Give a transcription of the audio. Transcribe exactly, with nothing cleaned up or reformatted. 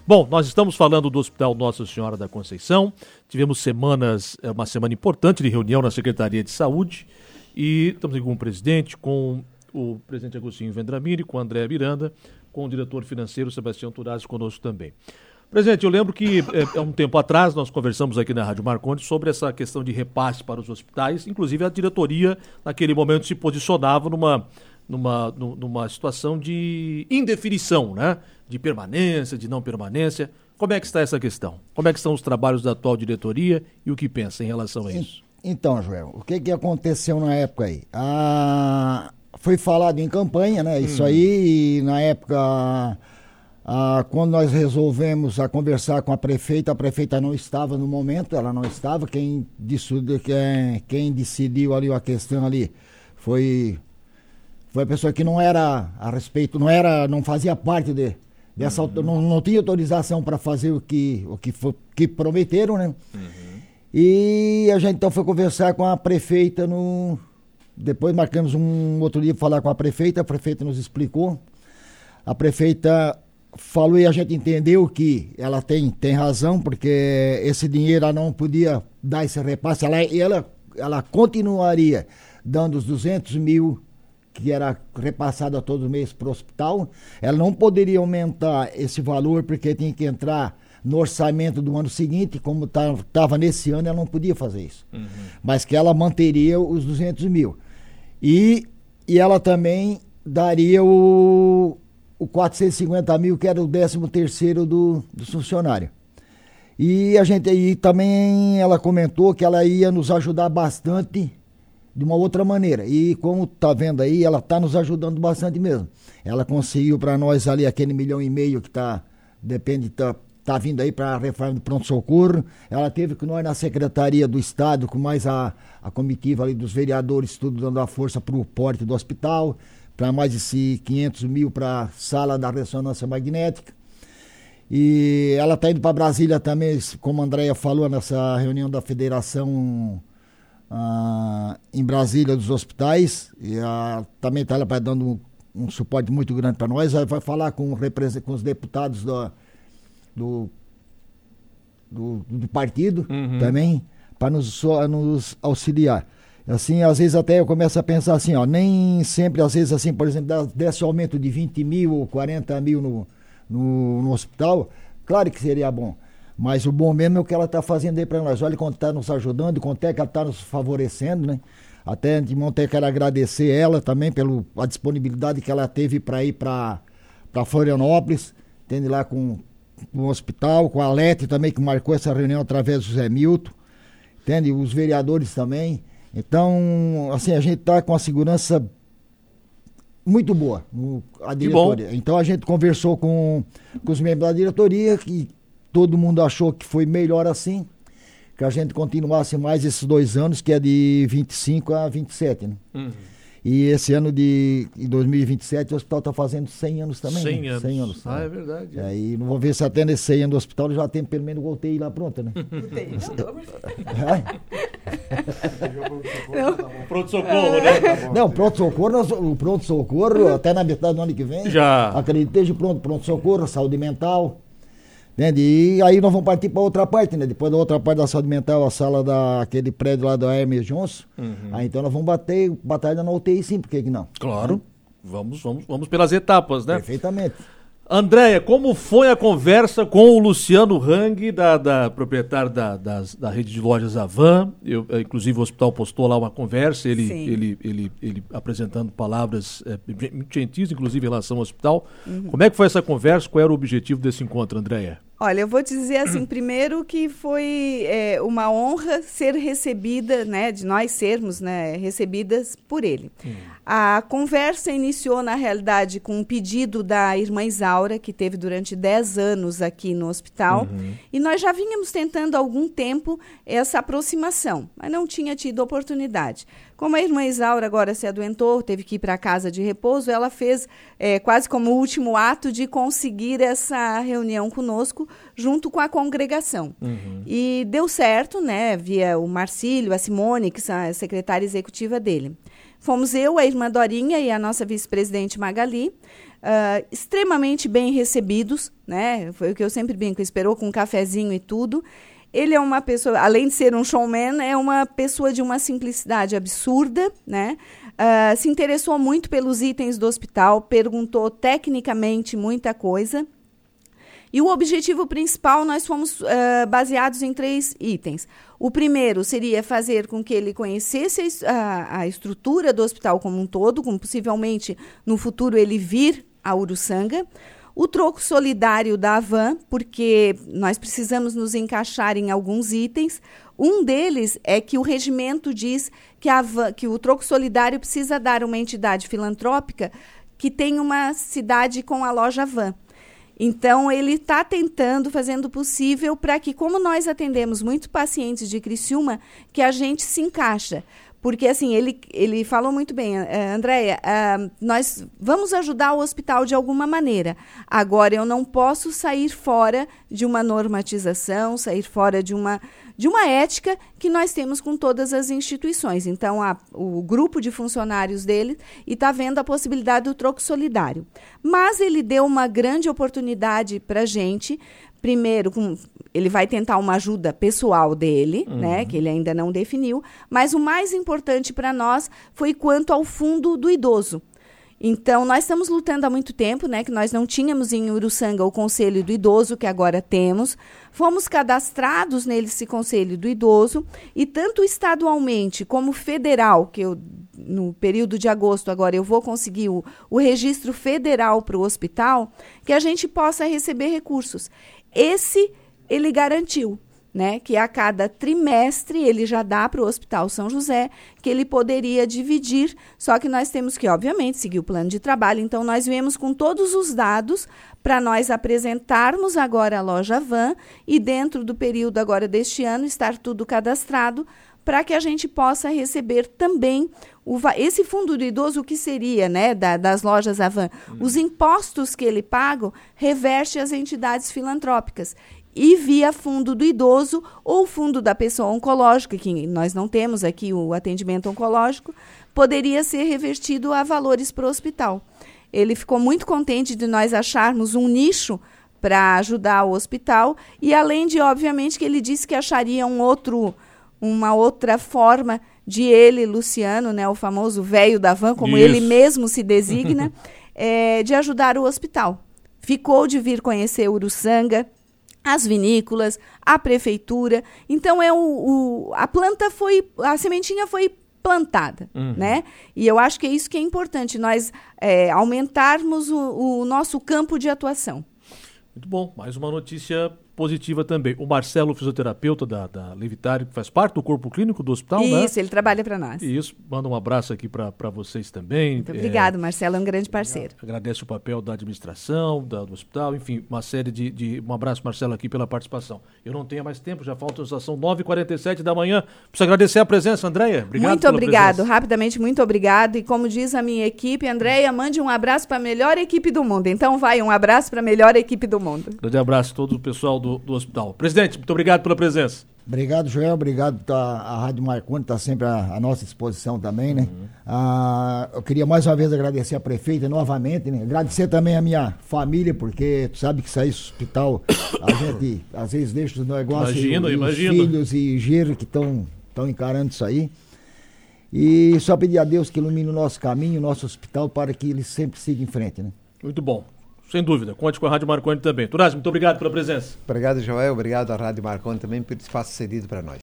Bom, nós estamos falando do Hospital Nossa Senhora da Conceição. Tivemos semanas, uma semana importante de reunião na Secretaria de Saúde e estamos aqui com o presidente, com o presidente Agostinho Vendramini, com o André Miranda, com o diretor financeiro Sebastião Turazzi conosco também. Presidente, eu lembro que há é, um tempo atrás nós conversamos aqui na Rádio Marcondes sobre essa questão de repasse para os hospitais, inclusive a diretoria naquele momento se posicionava numa, numa, numa situação de indefinição, né? De permanência, de não permanência. Como é que está essa questão? Como é que estão os trabalhos da atual diretoria e o que pensa em relação a isso? Então, Joel, o que, que aconteceu na época aí? Ah, foi falado em campanha, né? Isso hum. aí, e na época... Ah, quando nós resolvemos a conversar com a prefeita, a prefeita não estava no momento, ela não estava, quem, decidiu, quem, quem decidiu ali a questão ali foi, foi a pessoa que não era a respeito, não era, não fazia parte de, dessa, uhum. não, não tinha autorização para fazer o que, o que, foi, que prometeram, né? Uhum. E a gente então foi conversar com a prefeita, no, depois marcamos um outro dia para falar com a prefeita, a prefeita nos explicou, a prefeita... falou e a gente entendeu que ela tem, tem razão, porque esse dinheiro ela não podia dar esse repasse, ela, ela, ela continuaria dando os duzentos mil que era repassado a todos os meses para o hospital, ela não poderia aumentar esse valor porque tinha que entrar no orçamento do ano seguinte, como estava tá, nesse ano, ela não podia fazer isso, uhum. mas que ela manteria os duzentos mil e, e ela também daria o o quatrocentos e cinquenta mil, que era o décimo terceiro do, do funcionário. E a gente aí também, ela comentou que ela ia nos ajudar bastante de uma outra maneira. E como tá vendo aí, ela tá nos ajudando bastante mesmo. Ela conseguiu para nós ali aquele milhão e meio que tá, depende, tá, tá vindo aí para a reforma do pronto-socorro. Ela teve com nós na Secretaria do Estado, com mais a, a comitiva ali dos vereadores, tudo dando a força pro porte do hospital, para mais de quinhentos mil para a sala da ressonância magnética. E ela está indo para Brasília também, como a Andréia falou, nessa reunião da federação ah, em Brasília dos hospitais. E a, também está dando um, um suporte muito grande para nós. Ela vai falar com, com os deputados do, do, do, do partido uhum. também, para nos, nos auxiliar. Assim, às vezes até eu começo a pensar assim, ó, nem sempre, às vezes assim, por exemplo, desse aumento de vinte mil ou quarenta mil no, no, no hospital, claro que seria bom, mas o bom mesmo é o que ela está fazendo aí para nós. Olha quanto está nos ajudando, quanto é que ela está nos favorecendo, né? Até de monte quero agradecer ela também pela disponibilidade que ela teve para ir para Florianópolis, entende, lá com, com o hospital, com a Lete também, que marcou essa reunião através do Zé Milton, entende? Os vereadores também. Então, assim, a gente está com a segurança muito boa, a diretoria. Então a gente conversou com, com os membros da diretoria e todo mundo achou que foi melhor assim, que a gente continuasse mais esses dois anos, que é de vinte e cinco a vinte e sete, né? Uhum. E esse ano de dois mil e vinte e sete o hospital está fazendo cem anos também. cem né? anos. cem anos. Ah, é verdade. É. Aí não vou ver se até nesse cem anos do hospital já tem pelo menos o U T I lá pronta, né? U T I, não, pronto-socorro, né? Não, pronto-socorro, o pronto-socorro até na metade do ano que vem. Já. Acredito que esteja pronto, pronto-socorro, saúde mental. Entende? E aí nós vamos partir para outra parte, né? Depois da outra parte da saúde mental, a sala daquele prédio lá da Hermes Johnson. Uhum. Aí então nós vamos bater batalha na U T I sim, por que que não? Claro. Hum? Vamos, vamos, vamos pelas etapas, né? Perfeitamente. Andréia, como foi a conversa com o Luciano Hang, da, da proprietário da, da, da rede de lojas Avan? Eu, inclusive o hospital postou lá uma conversa, ele, ele, ele, ele apresentando palavras é, muito gentis, inclusive em relação ao hospital. Uhum. Como é que foi essa conversa? Qual era o objetivo desse encontro, Andréia? Olha, eu vou dizer assim, primeiro que foi é, uma honra ser recebida, né, de nós sermos, né, recebidas por ele. Hum. A conversa iniciou, na realidade, com um pedido da irmã Isaura, que teve durante dez anos aqui no hospital, uhum. e nós já vínhamos tentando há algum tempo essa aproximação, mas não tinha tido oportunidade. Como a irmã Isaura agora se adoentou, teve que ir para a casa de repouso, ela fez é, quase como o último ato de conseguir essa reunião conosco, junto com a congregação. Uhum. E deu certo, né, via o Marcílio, a Simone, que são a secretária executiva dele. Fomos eu, a irmã Dorinha e a nossa vice-presidente Magali. uh, extremamente bem recebidos, né? Foi o que eu sempre brinco, esperou com um cafezinho e tudo. Ele é uma pessoa, além de ser um showman, é uma pessoa de uma simplicidade absurda, né? Uh, se interessou muito pelos itens do hospital, perguntou tecnicamente muita coisa. E o objetivo principal, nós fomos uh, baseados em três itens. O primeiro seria fazer com que ele conhecesse a, a estrutura do hospital como um todo, como possivelmente no futuro ele vir a Uruçanga. O troco solidário da Avan, porque nós precisamos nos encaixar em alguns itens. Um deles é que o regimento diz que, a Avan, que o troco solidário precisa dar uma entidade filantrópica que tem uma cidade com a loja Avan. Então, ele está tentando, fazendo o possível para que, como nós atendemos muitos pacientes de Criciúma, que a gente se encaixa. Porque, assim, ele, ele falou muito bem, uh, Andréia, uh, nós vamos ajudar o hospital de alguma maneira. Agora, eu não posso sair fora de uma normatização, sair fora de uma, de uma ética que nós temos com todas as instituições. Então, a, o grupo de funcionários dele está vendo a possibilidade do troco solidário. Mas ele deu uma grande oportunidade para a gente. Primeiro, com, ele vai tentar uma ajuda pessoal dele, uhum. né, que ele ainda não definiu, mas o mais importante para nós foi quanto ao fundo do idoso. Então, nós estamos lutando há muito tempo, né, que nós não tínhamos em Uruçanga o Conselho do Idoso, que agora temos. Fomos cadastrados nesse Conselho do Idoso e tanto estadualmente como federal, que eu, no período de agosto agora eu vou conseguir o, o registro federal para o hospital, que a gente possa receber recursos. Esse ele garantiu, né, que a cada trimestre ele já dá para o Hospital São José, que ele poderia dividir, só que nós temos que, obviamente, seguir o plano de trabalho. Então, nós viemos com todos os dados para nós apresentarmos agora a loja Avan e dentro do período agora deste ano estar tudo cadastrado para que a gente possa receber também o, esse fundo do idoso, o que seria, né, da, das lojas Avan. Hum. Os impostos que ele paga reverte às entidades filantrópicas. E via fundo do idoso ou fundo da pessoa oncológica, que nós não temos aqui o atendimento oncológico, poderia ser revertido a valores para o hospital. Ele ficou muito contente de nós acharmos um nicho para ajudar o hospital e além de, obviamente, que ele disse que acharia um outro, uma outra forma de ele, Luciano, né, o famoso velho da van, como Isso. ele mesmo se designa, é, de ajudar o hospital. Ficou de vir conhecer Uruçanga, as vinícolas, a prefeitura. Então, é o, o, a planta foi, a sementinha foi plantada, uhum. né? E eu acho que é isso que é importante, nós é, aumentarmos o, o nosso campo de atuação. Muito bom, mais uma notícia positiva também. O Marcelo, fisioterapeuta da, da Levitário, que faz parte do corpo clínico do hospital, isso, né? Isso, ele trabalha para nós. Isso, manda um abraço aqui para vocês também. Muito obrigado, é, Marcelo, é um grande parceiro. Agradece o papel da administração, da, do hospital, enfim, uma série de, de... Um abraço, Marcelo, aqui pela participação. Eu não tenho mais tempo, já faltam, já são nove e quarenta e sete da manhã. Preciso agradecer a presença, Andréia. Obrigado Muito obrigado, presença. Rapidamente, muito obrigado. E como diz a minha equipe, Andréia, mande um abraço para a melhor equipe do mundo. Então vai, um abraço para a melhor equipe do mundo. Grande abraço a todo o pessoal do, do hospital. Presidente, muito obrigado pela presença. Obrigado, Joel. Obrigado. Tá, a Rádio Marconi está sempre à, à nossa disposição também, né? Uhum. Ah, eu queria mais uma vez agradecer a prefeita novamente, né? Agradecer também a minha família, porque tu sabe que sair do hospital, a gente às vezes deixa os negócios imagino, e, e imagino. os filhos e Giro que estão encarando isso aí. E só pedir a Deus que ilumine o nosso caminho, o nosso hospital, para que ele sempre siga em frente, né? Muito bom. Sem dúvida, conte com a Rádio Marconi também. Turazzi, muito obrigado pela presença. Obrigado, Joel. Obrigado à Rádio Marconi também pelo espaço cedido para nós.